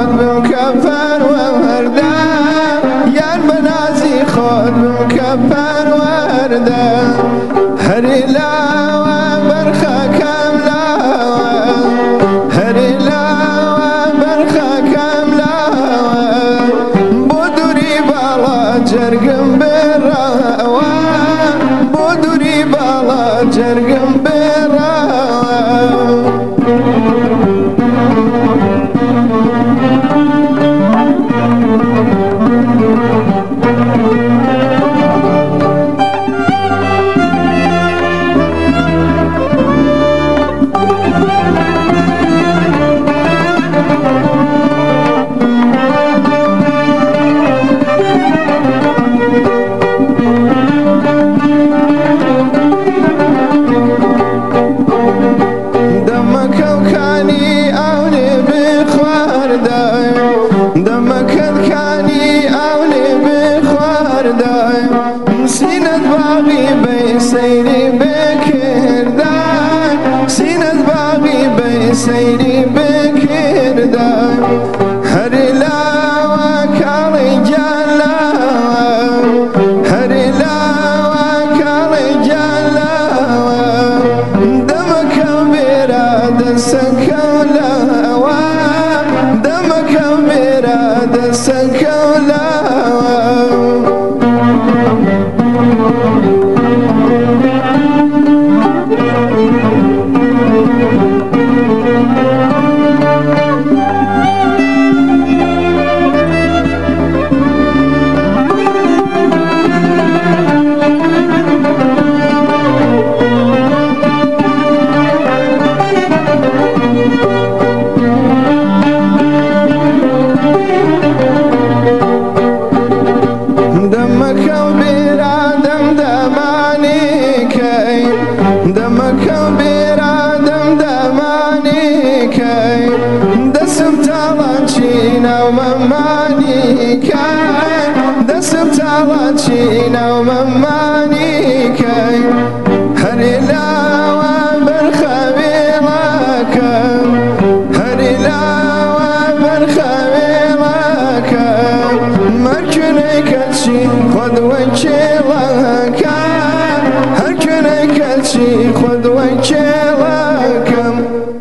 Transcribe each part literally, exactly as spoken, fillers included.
خود بمكفر وورده یار بنازی خود بمكفر ورده هری لاوه برخکم لاوه هری لاوه برخکم لاوه بودوری بالا جرگم براوه بودوری بالا جرگم براوه سینت باقی بی سیری بکردن سینت باقی بی سیری بکردن هری لاوه کالی جان لاوه هری لاوه کالی جان لاوه دمکم بیرا دستکم لاوه دمکم بیرا دستکم لاوه دمکم بیرا دم دمانی کی دستم تاڵان چینە و مەمانی کەی دەستم تاڵان چینە و مەمانی کەی هەری لاوە بەرخەوێڵەکەم هەری لاوە بەرخەوێڵەکەم مەرکونەی کەچی خۆت وەی کێڵەکەم هەرکونەی کەچی خۆت وەی کێڵەکەم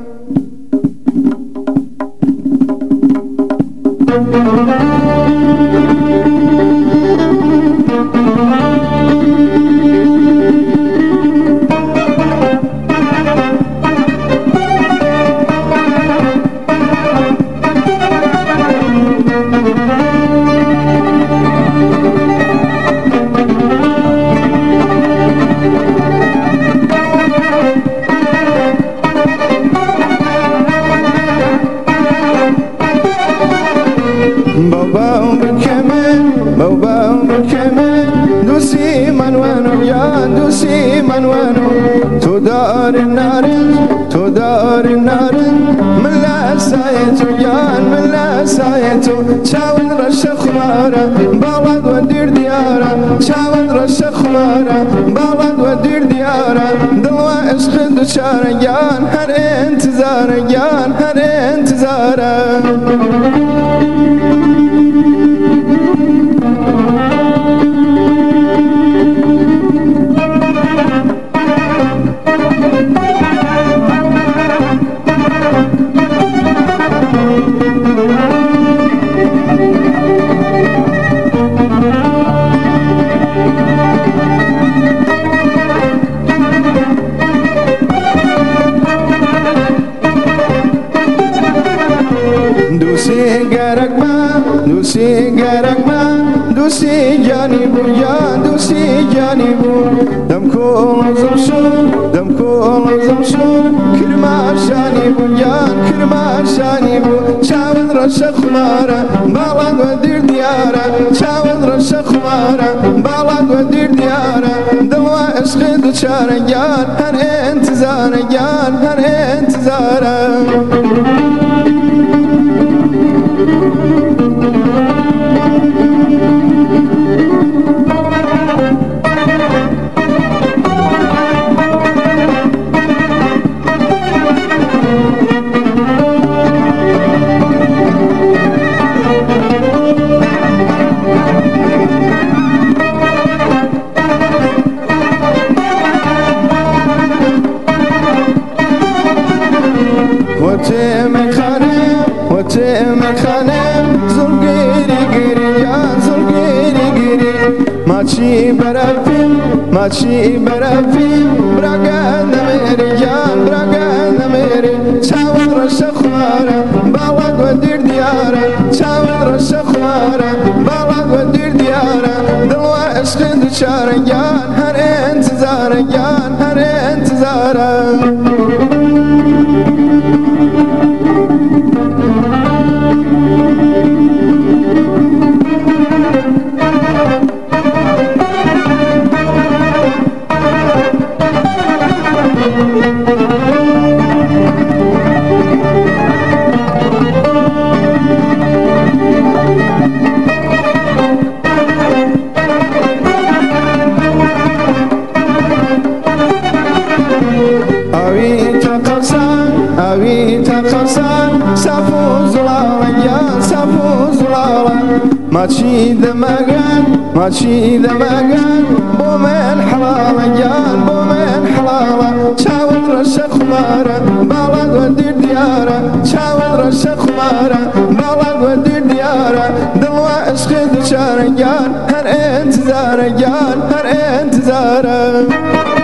باباو بکەمن باباو بکەمن دووسی منوانم یان دووسی منوانم تۆ دارن نارن تۆ دارن نارن من لە ئەسایەت و یان من لە ئەسایەت و چاوت ڕەشە خوارە باڵات وە دیر دیارە چاوت ڕەشە خوارە باڵات وە دیر دیارە دڵوا عشقت دووچارە یان هەر ئێنتزارە یان هەر ئێنتزارە دووسی گەرەکمە دووسی گەرەکمە دووسی گیانی بوو یان دووسی گیانی بوو دەم کۆڵەزم شوون دەم کۆڵەزم شوون کرماشانی بوو یان کرماشانی بوو چاوت ڕەشە خوارە باڵات وە دیر دیارە چاوت ڕەشە خوارە باڵات وە دیر دیارە دڵوا عشقت دووچارە یان هەر ئێنتزارە یان هەر ئێنتزارە ماچی برفیم ماچی برفیم برگرد نمیری جان برگرد نمیری چاود رش خواره بالد و دیر دیاره چاود رش خواره بالد و دیر دیاره دل و عشق دوچاره جان هر انتظاره جان هر انتظاره أوي تقصان أوي تقصان سافو زلالا يا سافو زلالا ماشي دماغان ماشي دماغان بومن حلالا جان بومن حلالا شاود رش خمارة بلد ودير ديارة شاود رش خمارة بلد ودير ديارة دلوا عشق دشارة جان هر انتظار جان هر انتظار